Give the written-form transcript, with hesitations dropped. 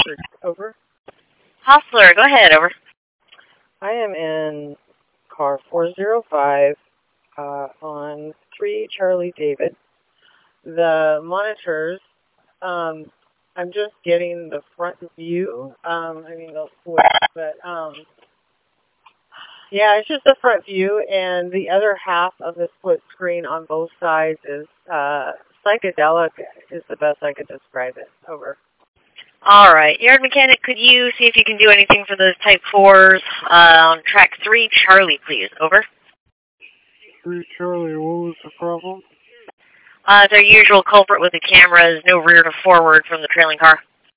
Over. Hostler, go ahead, over. I am in car 405 on 3 Charlie David. The monitors, I'm just getting the front view. They'll switch, but yeah, it's just the front view, and the other half of the split screen on both sides is psychedelic, is the best I could describe it. Over. All right. Yard mechanic, could you see if you can do anything for those Type 4s on track 3 Charlie, please? Over. 3 Charlie, what was the problem? It's our usual culprit with the cameras, no rear to forward from the trailing car.